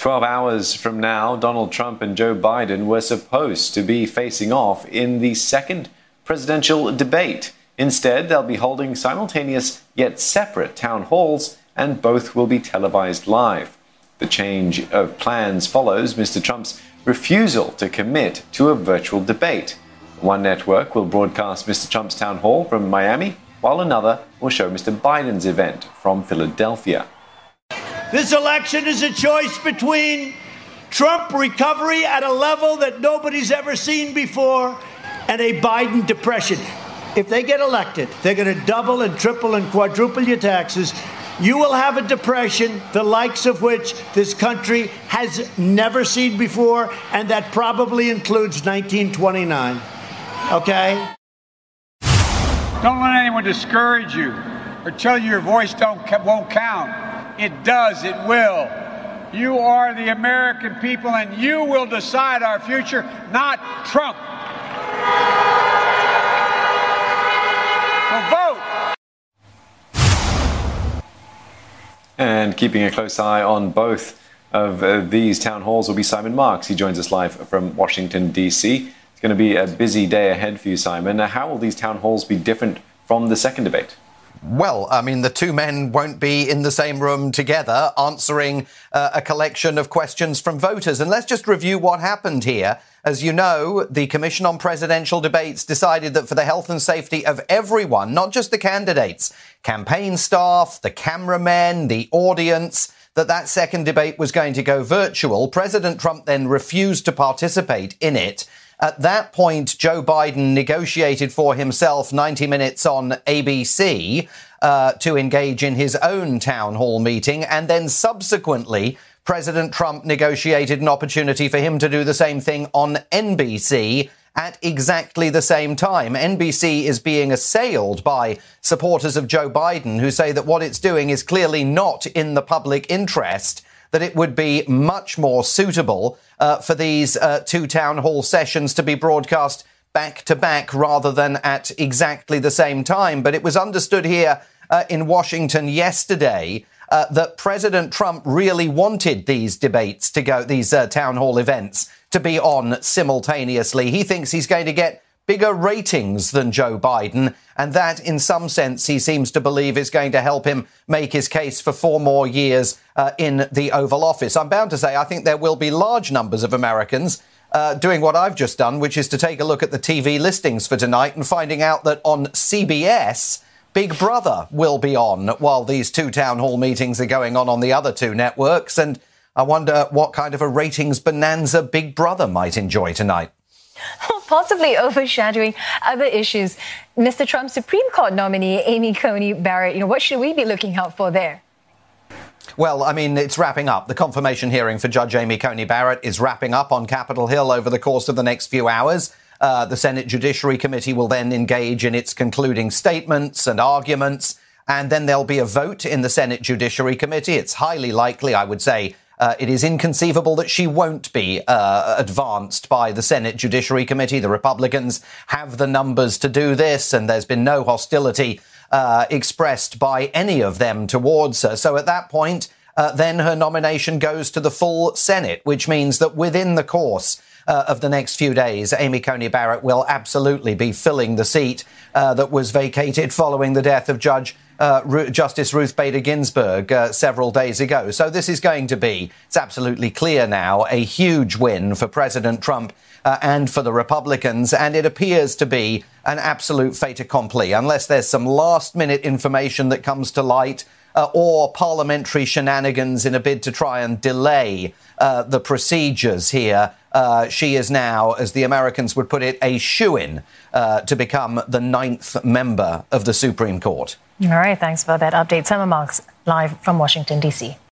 12 hours from now, Donald Trump and Joe Biden were supposed to be facing off in the second presidential debate. Instead, they'll be holding simultaneous yet separate town halls, and both will be televised live. The change of plans follows Mr. Trump's refusal to commit to a virtual debate. One network will broadcast Mr. Trump's town hall from Miami, while another will show Mr. Biden's event from Philadelphia. This election is a choice between Trump recovery at a level that nobody's ever seen before and a Biden depression. If they get elected, they're going to double and triple and quadruple your taxes. You will have a depression, the likes of which this country has never seen before, and that probably includes 1929. Okay? Don't let anyone discourage you or tell you your voice won't count. It does. It will. You are the American people, and you will decide our future, not Trump. So vote. And keeping a close eye on both of these town halls will be Simon Marks. He joins us live from Washington, D.C. It's going to be a busy day ahead for you, Simon. How will these town halls be different from the second debate? Well, I mean, the two men won't be in the same room together answering a collection of questions from voters. And let's just review what happened here. As you know, the Commission on Presidential Debates decided that for the health and safety of everyone, not just the candidates, campaign staff, the cameramen, the audience, that second debate was going to go virtual. President Trump then refused to participate in it. At that point, Joe Biden negotiated for himself 90 minutes on ABC to engage in his own town hall meeting. And then subsequently, President Trump negotiated an opportunity for him to do the same thing on NBC at exactly the same time. NBC is being assailed by supporters of Joe Biden who say that what it's doing is clearly not in the public interest, that it would be much more suitable for these two town hall sessions to be broadcast back to back rather than at exactly the same time. But it was understood here in Washington yesterday that President Trump really wanted these debates to go, these town hall events to be on simultaneously. He thinks he's going to get bigger ratings than Joe Biden, and that, in some sense, he seems to believe is going to help him make his case for 4 more years in the Oval Office. I'm bound to say I think there will be large numbers of Americans doing what I've just done, which is to take a look at the TV listings for tonight and finding out that on CBS, Big Brother will be on while these two town hall meetings are going on the other two networks. And I wonder what kind of a ratings bonanza Big Brother might enjoy tonight. Possibly overshadowing other issues. Mr. Trump's Supreme Court nominee, Amy Coney Barrett, what should we be looking out for there? Well, I mean, it's wrapping up. The confirmation hearing for Judge Amy Coney Barrett is wrapping up on Capitol Hill over the course of the next few hours. The Senate Judiciary Committee will then engage in its concluding statements and arguments, and then there'll be a vote in the Senate Judiciary Committee. It's highly likely, I would say, it is inconceivable that she won't be advanced by the Senate Judiciary Committee. The Republicans have the numbers to do this, and there's been no hostility expressed by any of them towards her. So at that point, then her nomination goes to the full Senate, which means that within the course of the next few days, Amy Coney Barrett will absolutely be filling the seat that was vacated following the death of Justice Ruth Bader Ginsburg several days ago. So this is going to be, it's absolutely clear now, a huge win for President Trump and for the Republicans. And it appears to be an absolute fait accompli, unless there's some last-minute information that comes to light or parliamentary shenanigans in a bid to try and delay the procedures here. She is now, as the Americans would put it, a shoo-in to become the 9th member of the Supreme Court. All right, thanks for that update. Simon Marks, live from Washington, D.C.